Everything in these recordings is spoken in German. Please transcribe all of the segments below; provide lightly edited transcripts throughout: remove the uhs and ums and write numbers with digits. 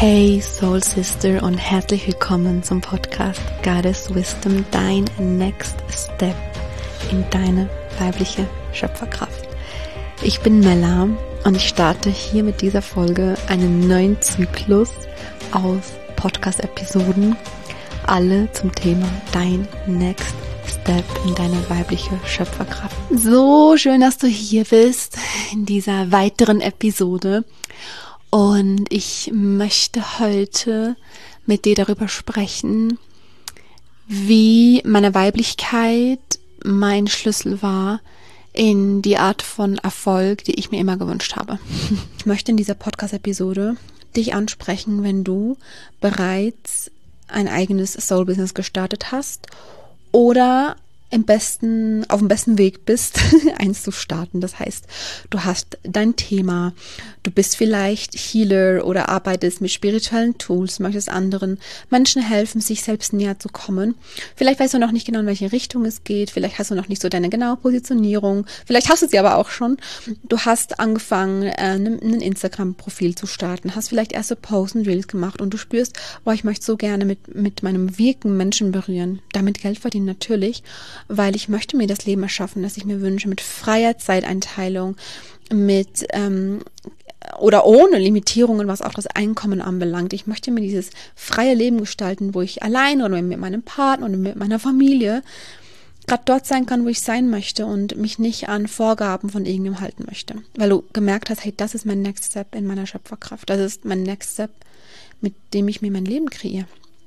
Hey Soul Sister und herzlich willkommen zum Podcast Goddess Wisdom, dein Next Step in deine weibliche Schöpferkraft. Ich bin Mella und ich starte hier mit dieser Folge einen neuen Zyklus aus Podcast-Episoden, alle zum Thema dein Next Step in deine weibliche Schöpferkraft. So schön, dass du hier bist in dieser weiteren Episode. Und ich möchte heute mit dir darüber sprechen, wie meine Weiblichkeit mein Schlüssel war in die Art von Erfolg, die ich mir immer gewünscht habe. Ich möchte in dieser Podcast-Episode dich ansprechen, wenn du bereits ein eigenes Soul-Business gestartet hast oder auf dem besten Weg bist, eins zu starten. Das heißt, du hast dein Thema, du bist vielleicht Healer oder arbeitest mit spirituellen Tools, möchtest anderen Menschen helfen, sich selbst näher zu kommen. Vielleicht weißt du noch nicht genau, in welche Richtung es geht, vielleicht hast du noch nicht so deine genaue Positionierung, vielleicht hast du sie aber auch schon. Du hast angefangen, ein Instagram-Profil zu starten, hast vielleicht erste Posts und Reels gemacht und du spürst, boah, ich möchte so gerne mit meinem Wirken Menschen berühren, damit Geld verdienen natürlich, weil ich möchte mir das Leben erschaffen, das ich mir wünsche, mit freier Zeiteinteilung, mit oder ohne Limitierungen, was auch das Einkommen anbelangt. Ich möchte mir dieses freie Leben gestalten, wo ich alleine oder mit meinem Partner oder mit meiner Familie gerade dort sein kann, wo ich sein möchte und mich nicht an Vorgaben von irgendjemandem halten möchte. Weil du gemerkt hast, hey, das ist mein Next Step in meiner Schöpferkraft. Das ist mein Next Step, mit dem ich mir mein Leben kreiere.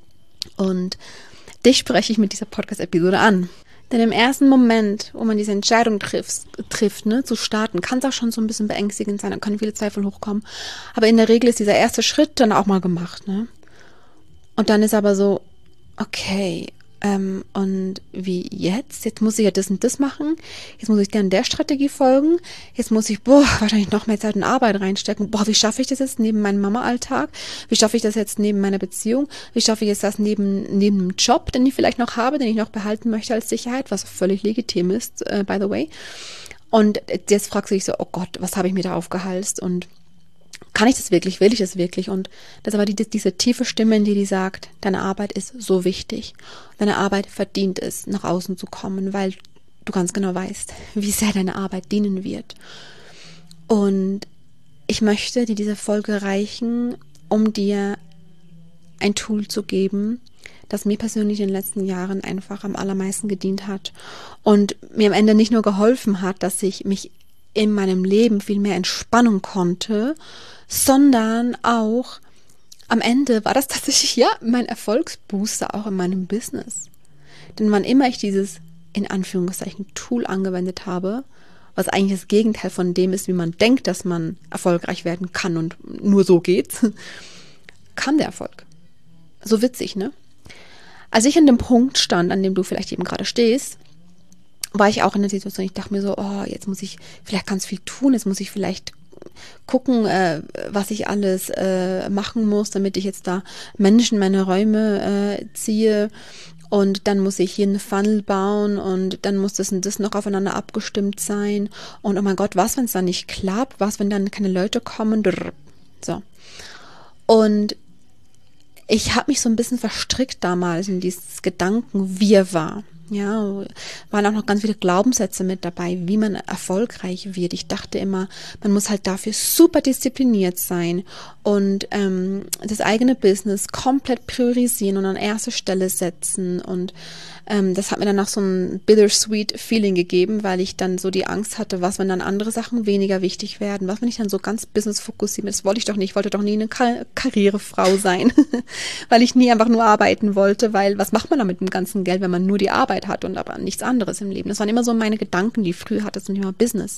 Und dich spreche ich mit dieser Podcast-Episode an. Denn im ersten Moment, wo man diese Entscheidung trifft, zu starten, kann es auch schon so ein bisschen beängstigend sein, da können viele Zweifel hochkommen. Aber in der Regel ist dieser erste Schritt dann auch mal gemacht, ne? Und dann ist aber so, okay, und wie jetzt? Jetzt muss ich ja das und das machen. Jetzt muss ich gerne der Strategie folgen. Jetzt muss ich, wahrscheinlich noch mehr Zeit und Arbeit reinstecken. Wie schaffe ich das jetzt neben meinem Mama-Alltag? Wie schaffe ich das jetzt neben meiner Beziehung? Wie schaffe ich jetzt das neben einem Job, den ich vielleicht noch habe, den ich noch behalten möchte als Sicherheit, was völlig legitim ist, by the way. Und jetzt fragst du dich so, oh Gott, was habe ich mir da aufgehalst? Und kann ich das wirklich? Will ich das wirklich? Und das ist aber diese tiefe Stimme in dir, die sagt, deine Arbeit ist so wichtig. Deine Arbeit verdient es, nach außen zu kommen, weil du ganz genau weißt, wie sehr deine Arbeit dienen wird. Und ich möchte dir diese Folge reichen, um dir ein Tool zu geben, das mir persönlich in den letzten Jahren einfach am allermeisten gedient hat und mir am Ende nicht nur geholfen hat, dass ich mich in meinem Leben viel mehr entspannen konnte, sondern auch am Ende war das tatsächlich mein Erfolgsbooster auch in meinem Business. Denn wann immer ich dieses in Anführungszeichen Tool angewendet habe, was eigentlich das Gegenteil von dem ist, wie man denkt, dass man erfolgreich werden kann und nur so geht's, kam der Erfolg. So witzig, ne? Als ich an dem Punkt stand, an dem du vielleicht eben gerade stehst, war ich auch in der Situation, ich dachte mir so, jetzt muss ich vielleicht ganz viel tun, jetzt muss ich vielleicht gucken, was ich alles machen muss, damit ich jetzt da Menschen in meine Räume ziehe und dann muss ich hier eine Funnel bauen und dann muss das und das noch aufeinander abgestimmt sein und oh mein Gott, was, wenn es dann nicht klappt, was, wenn dann keine Leute kommen, so. Und ich habe mich so ein bisschen verstrickt damals in dieses Gedankenwirrwarr. Ja, waren auch noch ganz viele Glaubenssätze mit dabei, wie man erfolgreich wird. Ich dachte immer, man muss halt dafür super diszipliniert sein und das eigene Business komplett priorisieren und an erste Stelle setzen. Und das hat mir dann auch so ein bittersweet Feeling gegeben, weil ich dann so die Angst hatte, was, wenn dann andere Sachen weniger wichtig werden, was, wenn ich dann so ganz business-fokussiert bin. Das wollte ich doch nicht. Ich wollte doch nie eine Karrierefrau sein, weil ich nie einfach nur arbeiten wollte, weil was macht man da mit dem ganzen Geld, wenn man nur die Arbeit hat und aber nichts anderes im Leben. Das waren immer so meine Gedanken, die ich früher hatte zum Thema Business.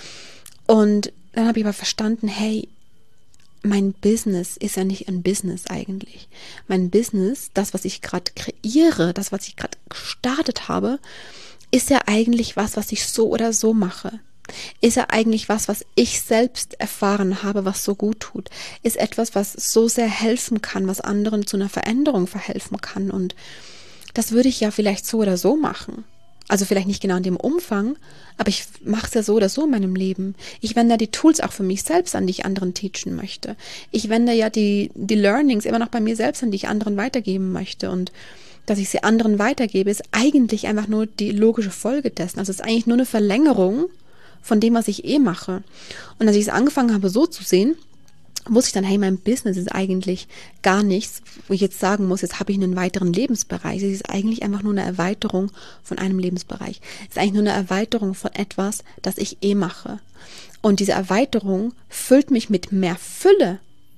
Und dann habe ich aber verstanden, hey, mein Business ist ja nicht ein Business eigentlich. Mein Business, das, was ich gerade kreiere, das, was ich gerade gestartet habe, ist ja eigentlich was ich so oder so mache. Ist ja eigentlich was ich selbst erfahren habe, was so gut tut. Ist etwas, was so sehr helfen kann, was anderen zu einer Veränderung verhelfen kann. Und das würde ich ja vielleicht so oder so machen. Also vielleicht nicht genau in dem Umfang, aber ich mache es ja so oder so in meinem Leben. Ich wende die Tools auch für mich selbst an, die ich anderen teachen möchte. Ich wende ja die Learnings immer noch bei mir selbst an, die ich anderen weitergeben möchte. Und dass ich sie anderen weitergebe, ist eigentlich einfach nur die logische Folge dessen. Also es ist eigentlich nur eine Verlängerung von dem, was ich mache. Und als ich es angefangen habe, so zu sehen, wusste ich dann, hey, mein Business ist eigentlich gar nichts, wo ich jetzt sagen muss, jetzt habe ich einen weiteren Lebensbereich. Es ist eigentlich einfach nur eine Erweiterung von einem Lebensbereich. Es ist eigentlich nur eine Erweiterung von etwas, das ich mache. Und diese Erweiterung füllt mich mit mehr Fülle,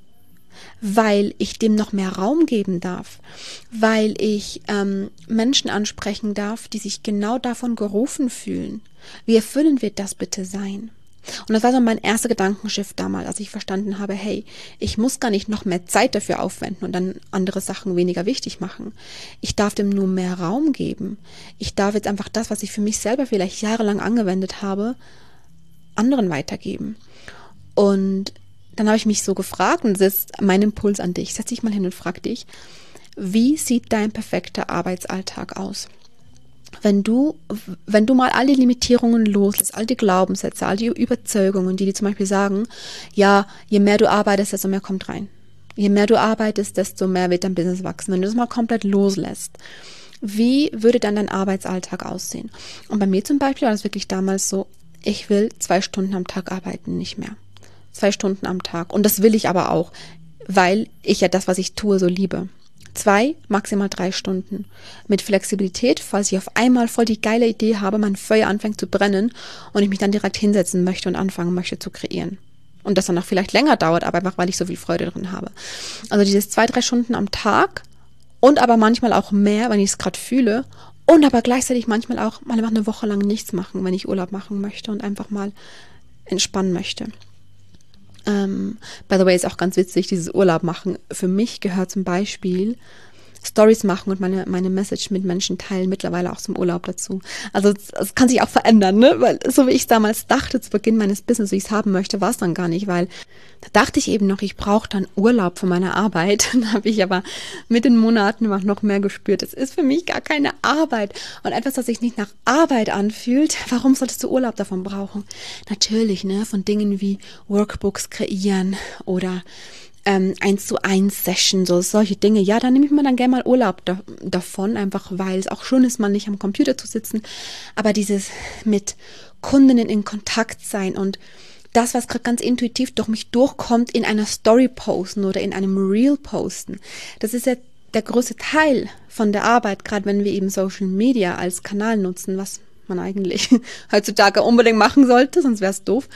weil ich dem noch mehr Raum geben darf, weil ich Menschen ansprechen darf, die sich genau davon gerufen fühlen. Wie erfüllend wird das bitte sein? Und das war so mein erster Gedankenschiff damals, als ich verstanden habe, hey, ich muss gar nicht noch mehr Zeit dafür aufwenden und dann andere Sachen weniger wichtig machen. Ich darf dem nur mehr Raum geben. Ich darf jetzt einfach das, was ich für mich selber vielleicht jahrelang angewendet habe, anderen weitergeben. Und dann habe ich mich so gefragt, und das ist mein Impuls an dich, setz dich mal hin und frag dich, wie sieht dein perfekter Arbeitsalltag aus? Wenn du mal all die Limitierungen loslässt, all die Glaubenssätze, all die Überzeugungen, die zum Beispiel sagen, ja, je mehr du arbeitest, desto mehr kommt rein. Je mehr du arbeitest, desto mehr wird dein Business wachsen. Wenn du das mal komplett loslässt, wie würde dann dein Arbeitsalltag aussehen? Und bei mir zum Beispiel war das wirklich damals so, ich will 2 Stunden am Tag arbeiten, nicht mehr. 2 Stunden am Tag. Und das will ich aber auch, weil ich ja das, was ich tue, so liebe. 2, maximal 3 Stunden. Mit Flexibilität, falls ich auf einmal voll die geile Idee habe, mein Feuer anfängt zu brennen und ich mich dann direkt hinsetzen möchte und anfangen möchte zu kreieren. Und das dann auch vielleicht länger dauert, aber einfach, weil ich so viel Freude drin habe. Also dieses 2, 3 Stunden am Tag und aber manchmal auch mehr, wenn ich es gerade fühle. Und aber gleichzeitig manchmal auch mal einfach eine Woche lang nichts machen, wenn ich Urlaub machen möchte und einfach mal entspannen möchte. By the way, ist auch ganz witzig, dieses Urlaub machen. Für mich gehört zum Beispiel Stories machen und meine Message mit Menschen teilen mittlerweile auch zum Urlaub dazu. Also es kann sich auch verändern, ne? Weil so wie ich es damals dachte, zu Beginn meines Business, wie ich es haben möchte, war es dann gar nicht, weil da dachte ich eben noch, ich brauche dann Urlaub von meiner Arbeit. Dann habe ich aber mit den Monaten noch mehr gespürt, es ist für mich gar keine Arbeit. Und etwas, das sich nicht nach Arbeit anfühlt, warum solltest du Urlaub davon brauchen? Natürlich, ne, von Dingen wie Workbooks kreieren oder 1:1 Session, so solche Dinge. Ja, da nehme ich mir dann gerne mal Urlaub davon, einfach weil es auch schön ist, mal nicht am Computer zu sitzen. Aber dieses mit Kundinnen in Kontakt sein und das, was gerade ganz intuitiv durch mich durchkommt, in einer Story posten oder in einem Reel posten, das ist ja der größte Teil von der Arbeit, gerade wenn wir eben Social Media als Kanal nutzen, was man eigentlich heutzutage unbedingt machen sollte, sonst wäre es doof.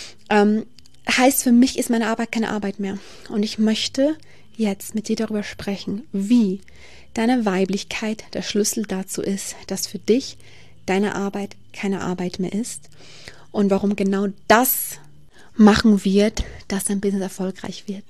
Heißt, für mich ist meine Arbeit keine Arbeit mehr. Und ich möchte jetzt mit dir darüber sprechen, wie deine Weiblichkeit der Schlüssel dazu ist, dass für dich deine Arbeit keine Arbeit mehr ist und warum genau das machen wird, dass dein Business erfolgreich wird.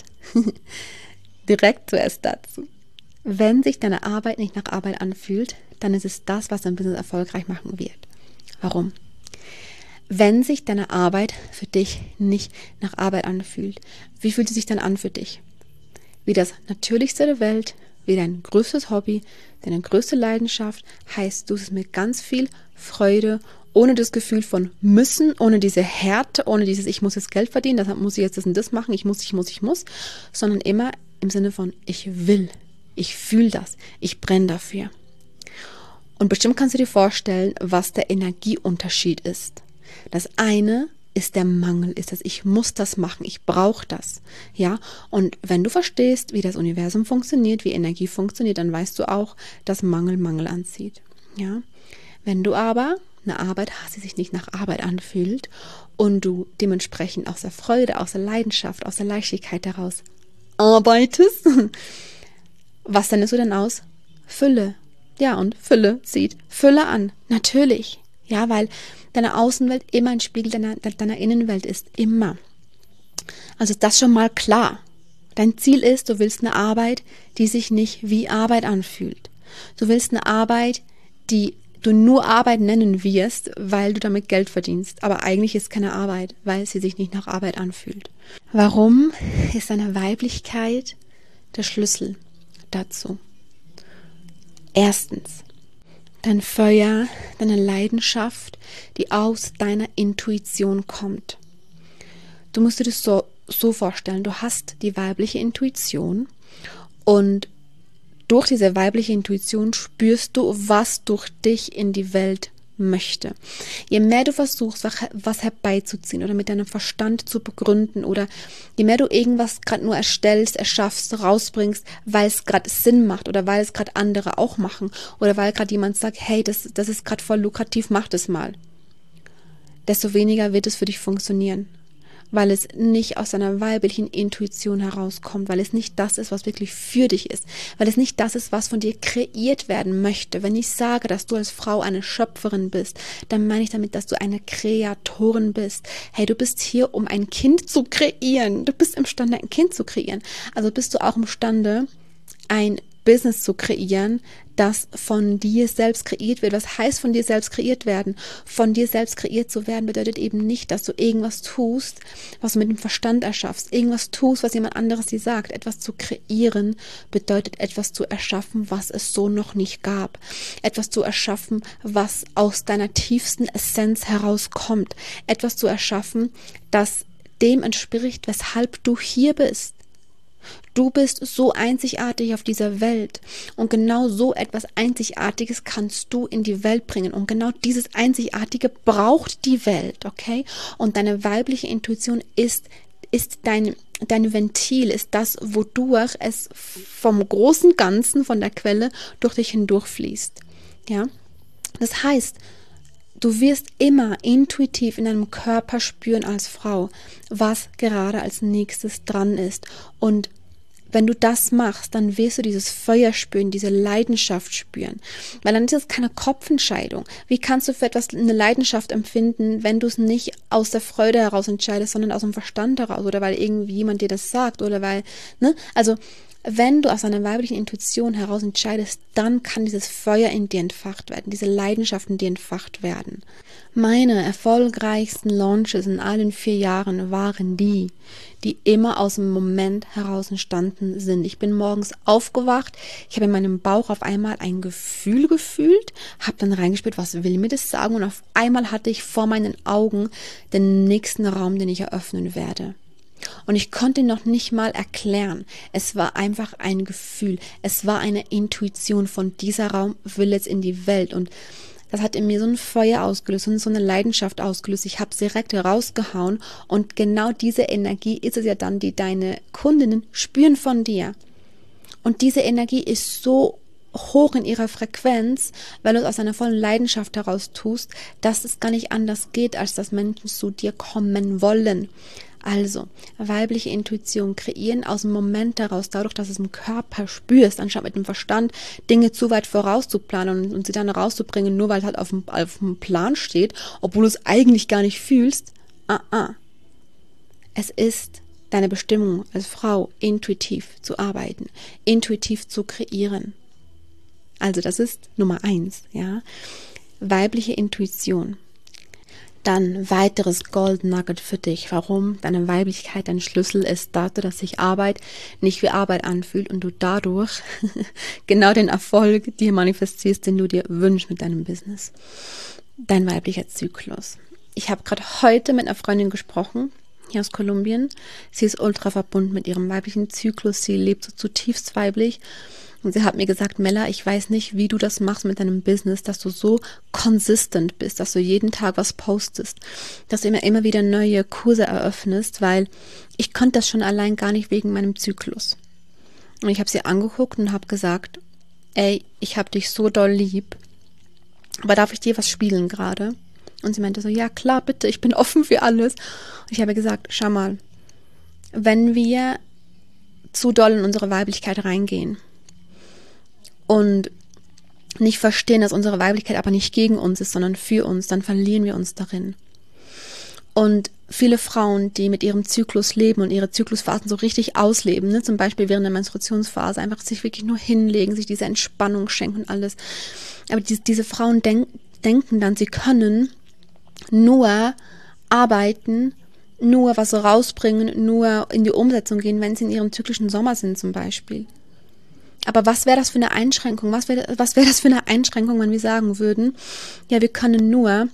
Direkt zuerst dazu. Wenn sich deine Arbeit nicht nach Arbeit anfühlt, dann ist es das, was dein Business erfolgreich machen wird. Warum? Wenn sich deine Arbeit für dich nicht nach Arbeit anfühlt, wie fühlt sie sich dann an für dich? Wie das Natürlichste der Welt, wie dein größtes Hobby, deine größte Leidenschaft, heißt du es mit ganz viel Freude, ohne das Gefühl von müssen, ohne diese Härte, ohne dieses ich muss jetzt Geld verdienen, deshalb muss ich jetzt das und das machen, ich muss, sondern immer im Sinne von ich will, ich fühle das, ich brenne dafür. Und bestimmt kannst du dir vorstellen, was der Energieunterschied ist. Das eine ist der Mangel, ist das, ich muss das machen, ich brauche das, ja. Und wenn du verstehst, wie das Universum funktioniert, wie Energie funktioniert, dann weißt du auch, dass Mangel anzieht, ja. Wenn du aber eine Arbeit hast, die sich nicht nach Arbeit anfühlt und du dementsprechend aus der Freude, aus der Leidenschaft, aus der Leichtigkeit daraus arbeitest, was sendest du denn aus? Fülle. Ja, und Fülle zieht Fülle an. Natürlich. Ja, weil deine Außenwelt immer ein Spiegel deiner Innenwelt ist. Immer. Also ist das schon mal klar. Dein Ziel ist, du willst eine Arbeit, die sich nicht wie Arbeit anfühlt. Du willst eine Arbeit, die du nur Arbeit nennen wirst, weil du damit Geld verdienst. Aber eigentlich ist keine Arbeit, weil sie sich nicht nach Arbeit anfühlt. Warum ist deine Weiblichkeit der Schlüssel dazu? Erstens, dein Feuer, deine Leidenschaft, die aus deiner Intuition kommt. Du musst dir das so vorstellen, du hast die weibliche Intuition und durch diese weibliche Intuition spürst du, was durch dich in die Welt möchte. Je mehr du versuchst, was herbeizuziehen oder mit deinem Verstand zu begründen oder je mehr du irgendwas gerade nur erstellst, erschaffst, rausbringst, weil es gerade Sinn macht oder weil es gerade andere auch machen oder weil gerade jemand sagt, hey, das ist gerade voll lukrativ, mach das mal. Desto weniger wird es für dich funktionieren, weil es nicht aus deiner weiblichen Intuition herauskommt, weil es nicht das ist, was wirklich für dich ist, weil es nicht das ist, was von dir kreiert werden möchte. Wenn ich sage, dass du als Frau eine Schöpferin bist, dann meine ich damit, dass du eine Kreatorin bist. Hey, du bist hier, um ein Kind zu kreieren. Du bist imstande, ein Kind zu kreieren. Also bist du auch imstande, ein Business zu kreieren, das von dir selbst kreiert wird. Was heißt von dir selbst kreiert werden? Von dir selbst kreiert zu werden bedeutet eben nicht, dass du irgendwas tust, was du mit dem Verstand erschaffst, irgendwas tust, was jemand anderes dir sagt. Etwas zu kreieren bedeutet etwas zu erschaffen, was es so noch nicht gab. Etwas zu erschaffen, was aus deiner tiefsten Essenz herauskommt. Etwas zu erschaffen, das dem entspricht, weshalb du hier bist. Du bist so einzigartig auf dieser Welt und genau so etwas Einzigartiges kannst du in die Welt bringen und genau dieses Einzigartige braucht die Welt, okay? Und deine weibliche Intuition ist dein Ventil, ist das, wodurch es vom großen Ganzen, von der Quelle durch dich hindurchfließt, ja? Das heißt, du wirst immer intuitiv in deinem Körper spüren als Frau, was gerade als nächstes dran ist. Und wenn du das machst, dann wirst du dieses Feuer spüren, diese Leidenschaft spüren. Weil dann ist es keine Kopfentscheidung. Wie kannst du für etwas eine Leidenschaft empfinden, wenn du es nicht aus der Freude heraus entscheidest, sondern aus dem Verstand heraus oder weil irgendwie jemand dir das sagt oder weil, ne? Also, wenn du aus deiner weiblichen Intuition heraus entscheidest, dann kann dieses Feuer in dir entfacht werden, diese Leidenschaft in dir entfacht werden. Meine erfolgreichsten Launches in allen 4 Jahren waren die immer aus dem Moment heraus entstanden sind. Ich bin morgens aufgewacht, ich habe in meinem Bauch auf einmal ein Gefühl gefühlt, habe dann reingespürt, was will mir das sagen? Und auf einmal hatte ich vor meinen Augen den nächsten Raum, den ich eröffnen werde. Und ich konnte noch nicht mal erklären. Es war einfach ein Gefühl. Es war eine Intuition von dieser Raum will jetzt in die Welt. Und das hat in mir so ein Feuer ausgelöst und so eine Leidenschaft ausgelöst. Ich habe es direkt rausgehauen. Und genau diese Energie ist es ja dann, die deine Kundinnen spüren von dir. Und diese Energie ist so hoch in ihrer Frequenz, weil du es aus einer vollen Leidenschaft heraus tust, dass es gar nicht anders geht, als dass Menschen zu dir kommen wollen. Also, weibliche Intuition kreieren aus dem Moment heraus, dadurch, dass du es im Körper spürst, anstatt mit dem Verstand Dinge zu weit vorauszuplanen und sie dann rauszubringen, nur weil es halt auf dem Plan steht, obwohl du es eigentlich gar nicht fühlst. Es ist deine Bestimmung als Frau, intuitiv zu arbeiten, intuitiv zu kreieren. Also das ist Nummer 1, ja. Weibliche Intuition. Dann weiteres Gold Nugget für dich. Warum deine Weiblichkeit ein Schlüssel ist dazu, dass sich Arbeit nicht wie Arbeit anfühlt und du dadurch genau den Erfolg dir manifestierst, den du dir wünschst mit deinem Business. Dein weiblicher Zyklus. Ich habe gerade heute mit einer Freundin gesprochen, hier aus Kolumbien. Sie ist ultra verbunden mit ihrem weiblichen Zyklus. Sie lebt so zutiefst weiblich. Und sie hat mir gesagt, Mella, ich weiß nicht, wie du das machst mit deinem Business, dass du so consistent bist, dass du jeden Tag was postest, dass du immer wieder neue Kurse eröffnest, weil ich konnte das schon allein gar nicht wegen meinem Zyklus. Und ich habe sie angeguckt und habe gesagt, ey, ich habe dich so doll lieb, aber darf ich dir was spielen gerade? Und sie meinte so, ja klar, bitte, ich bin offen für alles. Und ich habe gesagt, schau mal, wenn wir zu doll in unsere Weiblichkeit reingehen, und nicht verstehen, dass unsere Weiblichkeit aber nicht gegen uns ist, sondern für uns, dann verlieren wir uns darin. Und viele Frauen, die mit ihrem Zyklus leben und ihre Zyklusphasen so richtig ausleben, ne, zum Beispiel während der Menstruationsphase, einfach sich wirklich nur hinlegen, sich diese Entspannung schenken und alles. Aber diese Frauen denken dann, sie können nur arbeiten, nur was rausbringen, nur in die Umsetzung gehen, wenn sie in ihrem zyklischen Sommer sind zum Beispiel. Aber was wäre das für eine Einschränkung? Was wäre das für eine Einschränkung, wenn wir sagen würden, ja, wir können nur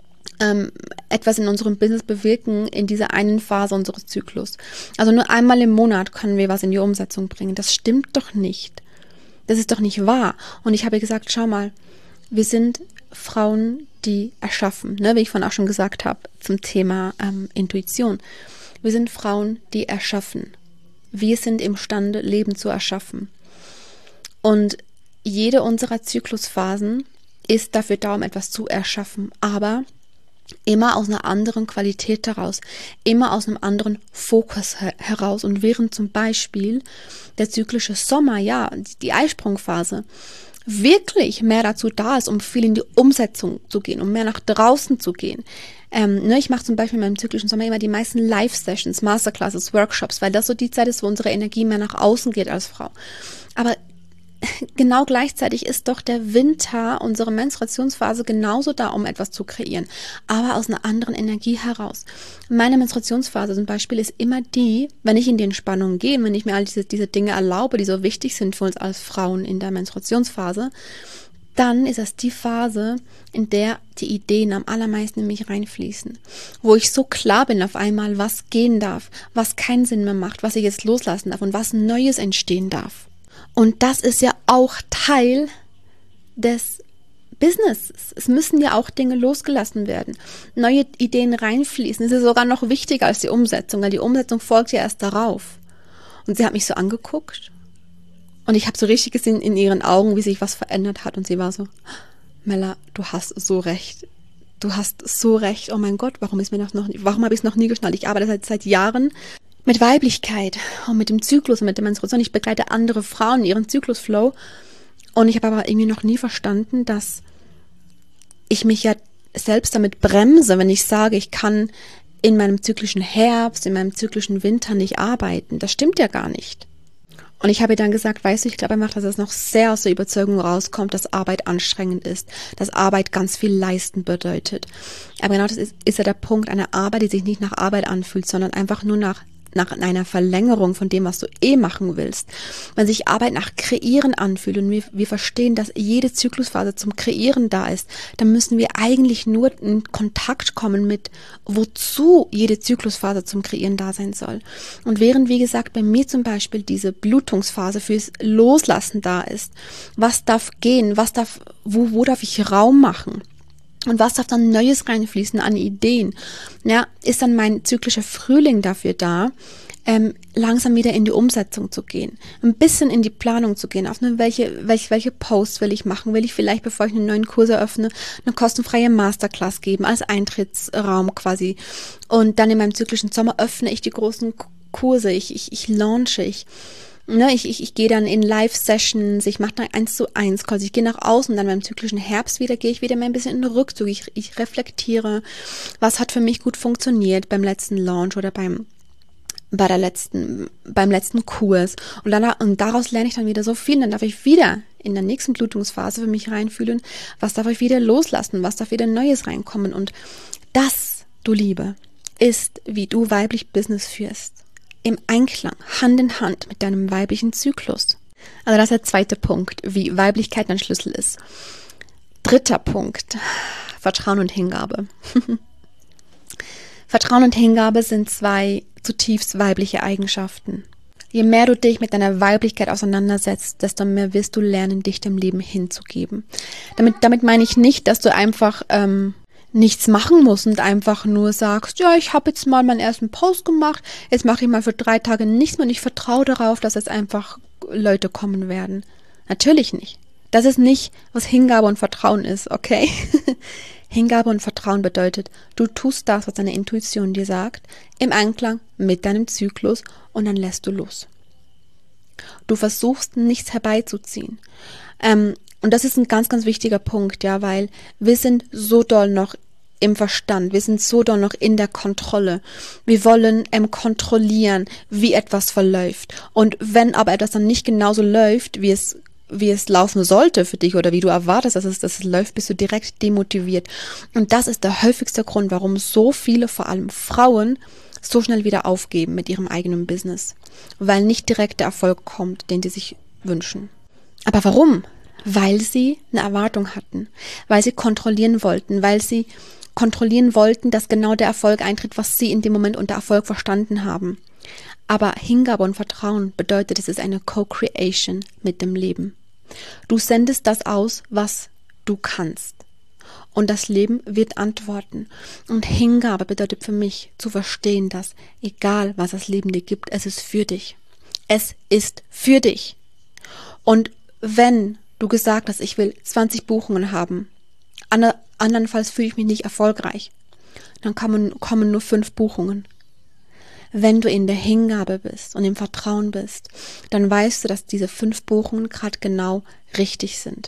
etwas in unserem Business bewirken in dieser einen Phase unseres Zyklus. Also nur einmal im Monat können wir was in die Umsetzung bringen. Das stimmt doch nicht. Das ist doch nicht wahr. Und ich habe gesagt, schau mal, wir sind Frauen, die erschaffen, ne? Wie ich vorhin auch schon gesagt habe zum Thema Intuition. Wir sind Frauen, die erschaffen. Wir sind imstande, Leben zu erschaffen. Und jede unserer Zyklusphasen ist dafür da, um etwas zu erschaffen. Aber immer aus einer anderen Qualität heraus, immer aus einem anderen Fokus heraus. Und während zum Beispiel der zyklische Sommer, ja, die Eisprungphase, wirklich mehr dazu da ist, um viel in die Umsetzung zu gehen, um mehr nach draußen zu gehen. Ich mache zum Beispiel in meinem zyklischen Sommer immer die meisten Live-Sessions, Masterclasses, Workshops, weil das so die Zeit ist, wo unsere Energie mehr nach außen geht als Frau. Aber genau gleichzeitig ist doch der Winter, unsere Menstruationsphase, genauso da, um etwas zu kreieren, aber aus einer anderen Energie heraus. Meine Menstruationsphase zum Beispiel ist immer die, wenn ich in die Entspannung gehe, wenn ich mir all diese Dinge erlaube, die so wichtig sind für uns als Frauen in der Menstruationsphase, dann ist das die Phase, in der die Ideen am allermeisten in mich reinfließen. Wo ich so klar bin auf einmal, was gehen darf, was keinen Sinn mehr macht, was ich jetzt loslassen darf und was Neues entstehen darf. Und das ist ja auch Teil des Businesses. Es müssen ja auch Dinge losgelassen werden, neue Ideen reinfließen. Das ist sogar noch wichtiger als die Umsetzung, weil die Umsetzung folgt ja erst darauf. Und sie hat mich so angeguckt und ich habe so richtig gesehen in ihren Augen, wie sich was verändert hat. Und sie war so, Mella, du hast so recht. Du hast so recht. Oh mein Gott, warum habe ich es noch nie geschnallt? Ich arbeite seit Jahren mit Weiblichkeit und mit dem Zyklus und mit der Menstruation. Ich begleite andere Frauen in ihren Zyklusflow und ich habe aber irgendwie noch nie verstanden, dass ich mich ja selbst damit bremse, wenn ich sage, ich kann in meinem zyklischen Herbst, in meinem zyklischen Winter nicht arbeiten. Das stimmt ja gar nicht. Und ich habe ihr dann gesagt, weißt du, ich glaube einfach, dass es noch sehr aus der Überzeugung rauskommt, dass Arbeit anstrengend ist, dass Arbeit ganz viel leisten bedeutet. Aber genau das ist ja der Punkt, eine Arbeit, die sich nicht nach Arbeit anfühlt, sondern einfach nur nach einer Verlängerung von dem, was du machen willst. Wenn sich Arbeit nach Kreieren anfühlt und wir verstehen, dass jede Zyklusphase zum Kreieren da ist, dann müssen wir eigentlich nur in Kontakt kommen mit, wozu jede Zyklusphase zum Kreieren da sein soll. Und während, wie gesagt, bei mir zum Beispiel diese Blutungsphase fürs Loslassen da ist, was darf gehen, wo darf ich Raum machen? Und was darf dann Neues reinfließen an Ideen? Ja, ist dann mein zyklischer Frühling dafür da, langsam wieder in die Umsetzung zu gehen, ein bisschen in die Planung zu gehen, auf welche Posts will ich machen, will ich vielleicht, bevor ich einen neuen Kurs eröffne, eine kostenfreie Masterclass geben, als Eintrittsraum quasi. Und dann in meinem zyklischen Sommer öffne ich die großen Kurse, ich launche, ich gehe dann in Live-Sessions, ich mache dann 1:1 Calls, ich gehe nach außen, dann beim zyklischen Herbst gehe ich wieder mal ein bisschen in den Rückzug, ich reflektiere, was hat für mich gut funktioniert beim letzten Launch oder beim letzten Kurs und daraus lerne ich dann wieder so viel, dann darf ich wieder in der nächsten Blutungsphase für mich reinfühlen, was darf ich wieder loslassen, was darf wieder Neues reinkommen und das, du Liebe, ist, wie du weiblich Business führst. Im Einklang, Hand in Hand mit deinem weiblichen Zyklus. Also das ist der zweite Punkt, wie Weiblichkeit ein Schlüssel ist. Dritter Punkt, Vertrauen und Hingabe. Vertrauen und Hingabe sind zwei zutiefst weibliche Eigenschaften. Je mehr du dich mit deiner Weiblichkeit auseinandersetzt, desto mehr wirst du lernen, dich dem Leben hinzugeben. Damit meine ich nicht, dass du einfach nichts machen musst und einfach nur sagst, ja, ich habe jetzt mal meinen ersten Post gemacht, jetzt mache ich mal für 3 Tage nichts mehr und ich vertraue darauf, dass jetzt einfach Leute kommen werden. Natürlich nicht. Das ist nicht, was Hingabe und Vertrauen ist, okay? Hingabe und Vertrauen bedeutet, du tust das, was deine Intuition dir sagt, im Einklang mit deinem Zyklus und dann lässt du los. Du versuchst nichts herbeizuziehen. Und das ist ein ganz, ganz wichtiger Punkt, ja, weil wir sind so doll noch im Verstand, wir sind so doll noch in der Kontrolle. Wir wollen kontrollieren, wie etwas verläuft. Und wenn aber etwas dann nicht genauso läuft, wie es laufen sollte für dich oder wie du erwartest, dass es läuft, bist du direkt demotiviert. Und das ist der häufigste Grund, warum so viele, vor allem Frauen, so schnell wieder aufgeben mit ihrem eigenen Business. Weil nicht direkt der Erfolg kommt, den sie sich wünschen. Aber warum? Weil sie eine Erwartung hatten, weil sie kontrollieren wollten, dass genau der Erfolg eintritt, was sie in dem Moment unter Erfolg verstanden haben. Aber Hingabe und Vertrauen bedeutet, es ist eine Co-Creation mit dem Leben. Du sendest das aus, was du kannst. Und das Leben wird antworten. Und Hingabe bedeutet für mich zu verstehen, dass egal was das Leben dir gibt, es ist für dich. Es ist für dich. Und wenn du gesagt hast, ich will 20 Buchungen haben, andernfalls fühle ich mich nicht erfolgreich, dann kommen nur 5 Buchungen. Wenn du in der Hingabe bist und im Vertrauen bist, dann weißt du, dass diese 5 Buchungen gerade genau richtig sind.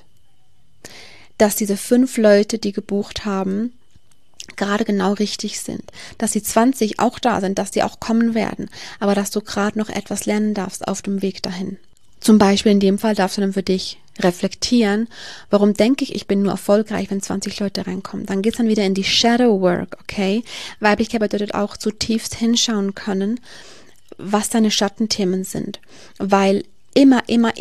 Dass diese 5 Leute, die gebucht haben, gerade genau richtig sind. Dass die 20 auch da sind, dass die auch kommen werden, aber dass du gerade noch etwas lernen darfst auf dem Weg dahin. Zum Beispiel in dem Fall darfst du dann für dich reflektieren, warum denke ich bin nur erfolgreich, wenn 20 Leute reinkommen. Dann geht's dann wieder in die Shadow Work, okay? Weiblichkeit bedeutet auch zutiefst hinschauen können, was deine Schattenthemen sind, weil immer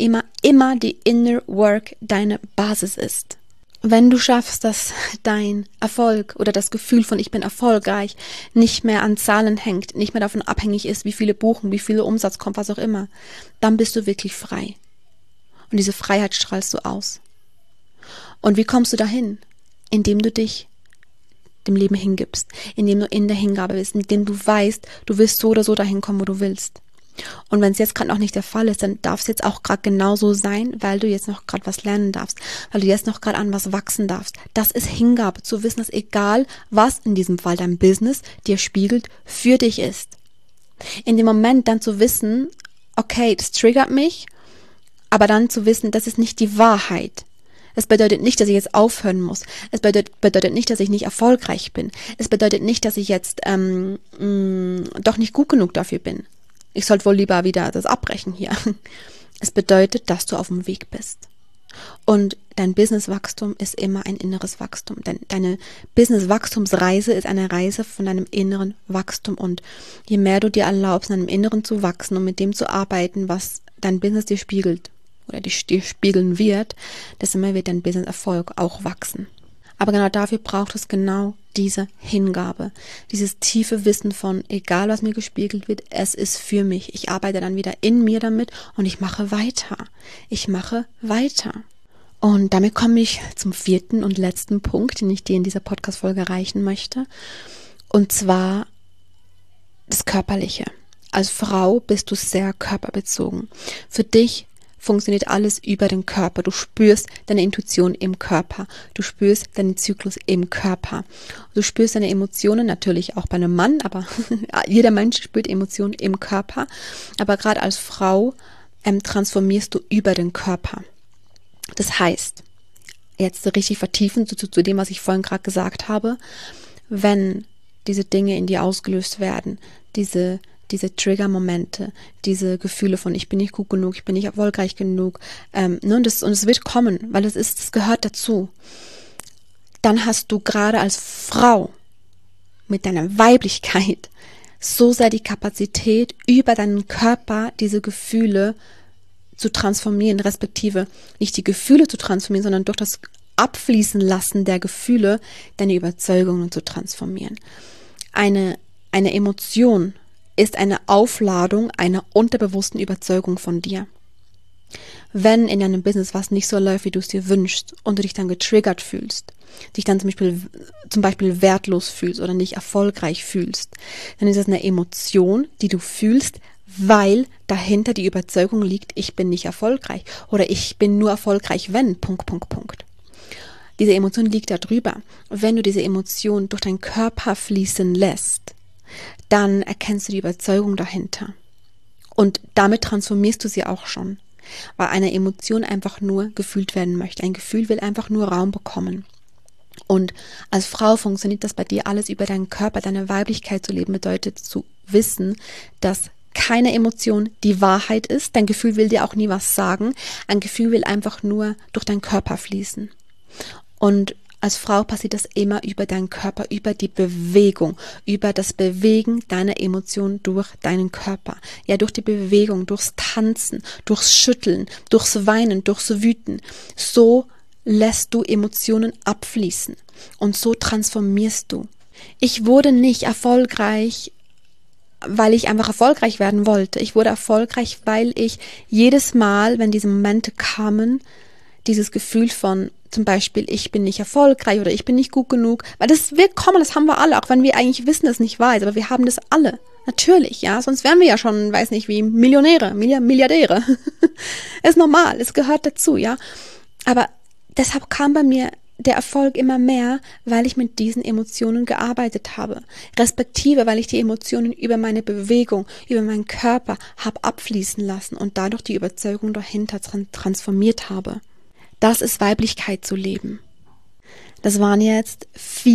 die Inner Work deine Basis ist. Wenn du schaffst, dass dein Erfolg oder das Gefühl von ich bin erfolgreich nicht mehr an Zahlen hängt, nicht mehr davon abhängig ist, wie viele buchen, wie viele Umsatz kommt, was auch immer, dann bist du wirklich frei. Und diese Freiheit strahlst du aus. Und wie kommst du dahin? Indem du dich dem Leben hingibst, indem du in der Hingabe bist, indem du weißt, du wirst so oder so dahin kommen, wo du willst. Und wenn es jetzt gerade noch nicht der Fall ist, dann darf es jetzt auch gerade genauso sein, weil du jetzt noch gerade was lernen darfst, weil du jetzt noch gerade an was wachsen darfst. Das ist Hingabe, zu wissen, dass egal, was in diesem Fall dein Business dir spiegelt, für dich ist. In dem Moment dann zu wissen, okay, das triggert mich, aber dann zu wissen, das ist nicht die Wahrheit. Es bedeutet nicht, dass ich jetzt aufhören muss. Es bedeutet nicht, dass ich nicht erfolgreich bin. Es bedeutet nicht, dass ich jetzt doch nicht gut genug dafür bin. Ich sollte wohl lieber wieder das abbrechen hier. Es bedeutet, dass du auf dem Weg bist. Und dein Businesswachstum ist immer ein inneres Wachstum. Deine Business-Wachstumsreise ist eine Reise von deinem inneren Wachstum. Und je mehr du dir erlaubst, in deinem Inneren zu wachsen und mit dem zu arbeiten, was dein Business dir spiegelt oder dir spiegeln wird, desto mehr wird dein Business-Erfolg auch wachsen. Aber genau dafür braucht es genau diese Hingabe, dieses tiefe Wissen von, egal was mir gespiegelt wird, es ist für mich. Ich arbeite dann wieder in mir damit und ich mache weiter. Und damit komme ich zum 4. und letzten Punkt, den ich dir in dieser Podcast-Folge erreichen möchte. Und zwar das Körperliche. Als Frau bist du sehr körperbezogen. Für dich funktioniert alles über den Körper. Du spürst deine Intuition im Körper. Du spürst deinen Zyklus im Körper. Du spürst deine Emotionen natürlich auch bei einem Mann, aber jeder Mensch spürt Emotionen im Körper. Aber gerade als Frau transformierst du über den Körper. Das heißt, jetzt so richtig vertiefen zu dem, was ich vorhin gerade gesagt habe, wenn diese Dinge in dir ausgelöst werden, diese Trigger-Momente, diese Gefühle von ich bin nicht gut genug, ich bin nicht erfolgreich genug, und es wird kommen, weil es gehört dazu. Dann hast du gerade als Frau mit deiner Weiblichkeit so sehr die Kapazität, über deinen Körper diese Gefühle zu transformieren, respektive nicht die Gefühle zu transformieren, sondern durch das Abfließen lassen der Gefühle deine Überzeugungen zu transformieren. Eine Emotion ist eine Aufladung einer unterbewussten Überzeugung von dir. Wenn in deinem Business was nicht so läuft, wie du es dir wünschst und du dich dann getriggert fühlst, dich dann zum Beispiel wertlos fühlst oder nicht erfolgreich fühlst, dann ist das eine Emotion, die du fühlst, weil dahinter die Überzeugung liegt, ich bin nicht erfolgreich oder ich bin nur erfolgreich, wenn, .. Diese Emotion liegt da drüber. Wenn du diese Emotion durch deinen Körper fließen lässt, dann erkennst du die Überzeugung dahinter. Und damit transformierst du sie auch schon. Weil eine Emotion einfach nur gefühlt werden möchte. Ein Gefühl will einfach nur Raum bekommen. Und als Frau funktioniert das bei dir alles über deinen Körper. Deine Weiblichkeit zu leben bedeutet zu wissen, dass keine Emotion die Wahrheit ist. Dein Gefühl will dir auch nie was sagen. Ein Gefühl will einfach nur durch deinen Körper fließen. Und Als Frau passiert das immer über deinen Körper, über die Bewegung, über das Bewegen deiner Emotionen durch deinen Körper. Ja, durch die Bewegung, durchs Tanzen, durchs Schütteln, durchs Weinen, durchs Wüten. So lässt du Emotionen abfließen und so transformierst du. Ich wurde nicht erfolgreich, weil ich einfach erfolgreich werden wollte. Ich wurde erfolgreich, weil ich jedes Mal, wenn diese Momente kamen, dieses Gefühl von zum Beispiel, ich bin nicht erfolgreich oder ich bin nicht gut genug, weil das wird kommen, das haben wir alle, auch wenn wir eigentlich wissen, dass es nicht wahr ist, aber wir haben das alle. Natürlich, ja, sonst wären wir ja schon, weiß nicht wie, Millionäre, Milliardäre. Ist normal, es gehört dazu, ja. Aber deshalb kam bei mir der Erfolg immer mehr, weil ich mit diesen Emotionen gearbeitet habe. Respektive, weil ich die Emotionen über meine Bewegung, über meinen Körper habe abfließen lassen und dadurch die Überzeugung dahinter transformiert habe. Das ist Weiblichkeit zu leben. Das waren jetzt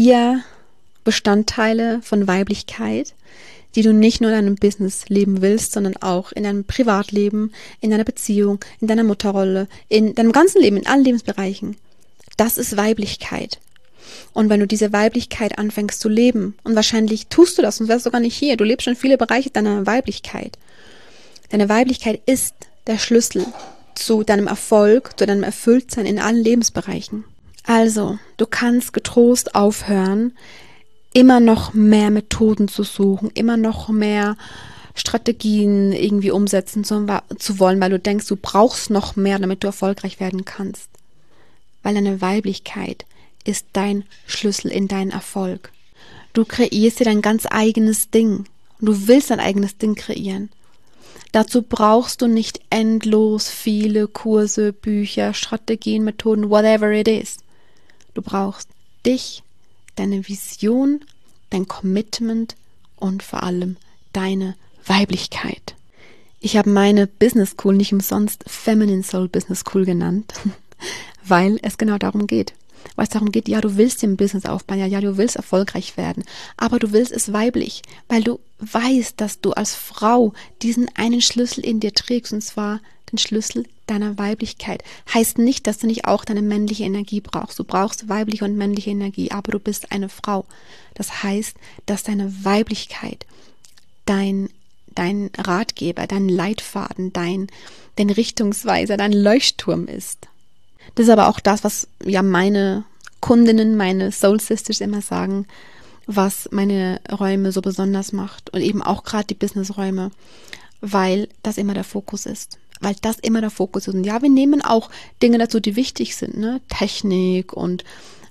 4 Bestandteile von Weiblichkeit, die du nicht nur in deinem Business leben willst, sondern auch in deinem Privatleben, in deiner Beziehung, in deiner Mutterrolle, in deinem ganzen Leben, in allen Lebensbereichen. Das ist Weiblichkeit. Und wenn du diese Weiblichkeit anfängst zu leben, und wahrscheinlich tust du das, sonst wärst du gar nicht hier, du lebst schon viele Bereiche deiner Weiblichkeit. Deine Weiblichkeit ist der Schlüssel zu deinem Erfolg, zu deinem Erfülltsein in allen Lebensbereichen. Also, du kannst getrost aufhören, immer noch mehr Methoden zu suchen, immer noch mehr Strategien irgendwie umsetzen zu wollen, weil du denkst, du brauchst noch mehr, damit du erfolgreich werden kannst. Weil deine Weiblichkeit ist dein Schlüssel in deinen Erfolg. Du kreierst dir dein ganz eigenes Ding. Du willst dein eigenes Ding kreieren. Dazu brauchst du nicht endlos viele Kurse, Bücher, Strategien, Methoden, whatever it is. Du brauchst dich, deine Vision, dein Commitment und vor allem deine Weiblichkeit. Ich habe meine Business School nicht umsonst Feminine Soul Business School genannt, weil es genau darum geht. Weil es darum geht, ja, du willst dir ein Business aufbauen, ja, du willst erfolgreich werden, aber du willst es weiblich, weil du weißt, dass du als Frau diesen einen Schlüssel in dir trägst, und zwar den Schlüssel deiner Weiblichkeit. Heißt nicht, dass du nicht auch deine männliche Energie brauchst. Du brauchst weibliche und männliche Energie, aber du bist eine Frau. Das heißt, dass deine Weiblichkeit dein Ratgeber, dein Leitfaden, dein Richtungsweiser, dein Leuchtturm ist. Das ist aber auch das, was ja meine Kundinnen, meine Soul Sisters immer sagen, was meine Räume so besonders macht und eben auch gerade die Businessräume, weil das immer der Fokus ist. Weil das immer der Fokus ist. Und ja, wir nehmen auch Dinge dazu, die wichtig sind, ne? Technik und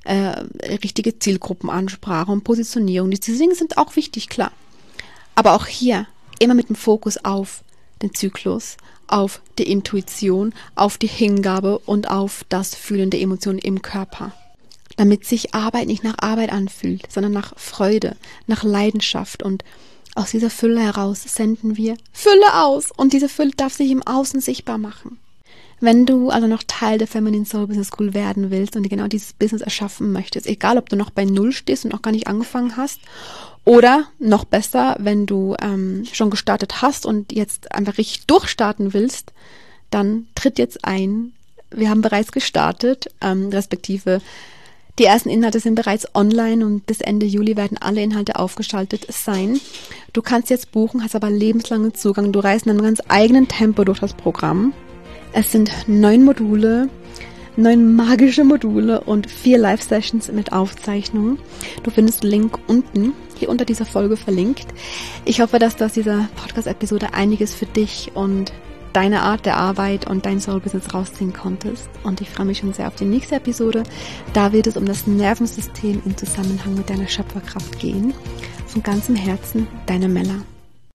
richtige Zielgruppenansprache und Positionierung. Diese Dinge sind auch wichtig, klar. Aber auch hier immer mit dem Fokus auf den Zyklus, auf die Intuition, auf die Hingabe und auf das Fühlen der Emotionen im Körper. Damit sich Arbeit nicht nach Arbeit anfühlt, sondern nach Freude, nach Leidenschaft. Und aus dieser Fülle heraus senden wir Fülle aus. Und diese Fülle darf sich im Außen sichtbar machen. Wenn du also noch Teil der Feminine Soul Business School werden willst und genau dieses Business erschaffen möchtest, egal ob du noch bei Null stehst und noch gar nicht angefangen hast, oder noch besser, wenn du schon gestartet hast und jetzt einfach richtig durchstarten willst, dann tritt jetzt ein. Wir haben bereits gestartet, respektive die ersten Inhalte sind bereits online und bis Ende Juli werden alle Inhalte aufgeschaltet sein. Du kannst jetzt buchen, hast aber lebenslangen Zugang. Du reist in einem ganz eigenen Tempo durch das Programm. Es sind 9 Module, 9 magische Module und 4 Live-Sessions mit Aufzeichnungen. Du findest den Link unten, hier unter dieser Folge verlinkt. Ich hoffe, dass du aus dieser Podcast-Episode einiges für dich und deine Art der Arbeit und dein Soul-Business rausziehen konntest. Und ich freue mich schon sehr auf die nächste Episode. Da wird es um das Nervensystem im Zusammenhang mit deiner Schöpferkraft gehen. Von ganzem Herzen, deine Mella.